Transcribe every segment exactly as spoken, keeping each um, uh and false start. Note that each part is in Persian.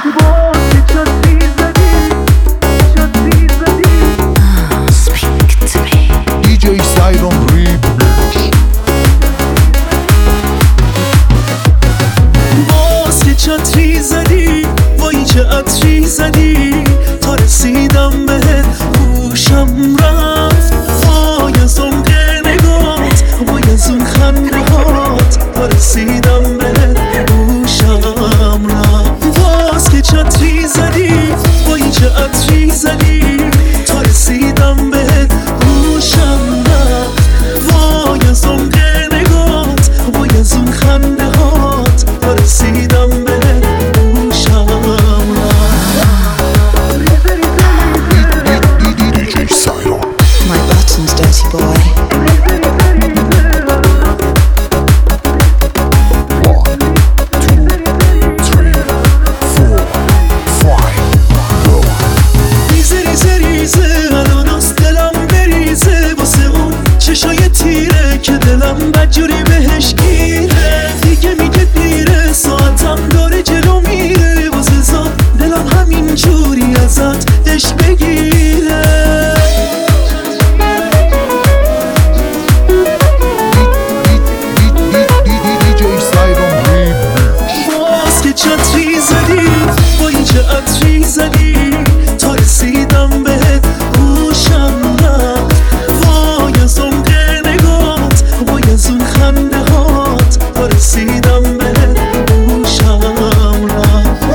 چتری زدی وای چه عطری زدی تا رسیدم بهت گوشم رفت وای از اون نگات وای از اون خنده هات تا رسیدم بهت گوشم رفت باز که چتری زدی وای چه عطری زدی تا رسیدم بهت گوشم رفت وای از اون نگات وای از اون خنده هات تا رسیدم دلم بدجوری بهش گیره دیگه میگه دیره ساعتم داره جلو میره واسه زاد دلم همین جوری ازت دش بگیره باز که چتری زدی وای چه عطری زدی تا رسیدم بهت گوشم رفت وای از اون از اون خنده هات تا رسیدم بهت گوشم رفت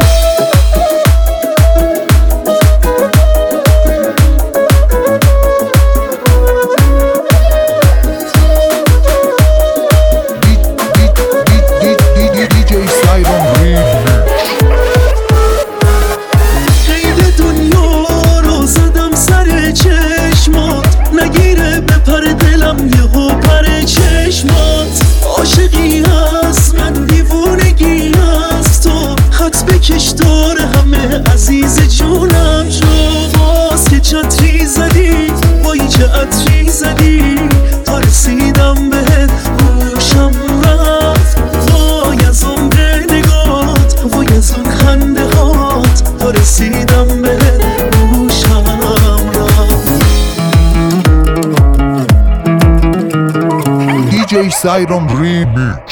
قید دنیا رو زدم سر چشمات نگیره بپر دلم یهو پر چشمات عاشقی هست من دیوونگی هست تو خط بکش دار همه عزیز جونم شو باز که چتری زدی وای چه عطری زدی تا رسیدم بهت گوشم رفت وای از اون نگات وای از اون خنده هات تا رسیدم بهت گوشم رفت دی جی Siron Remix.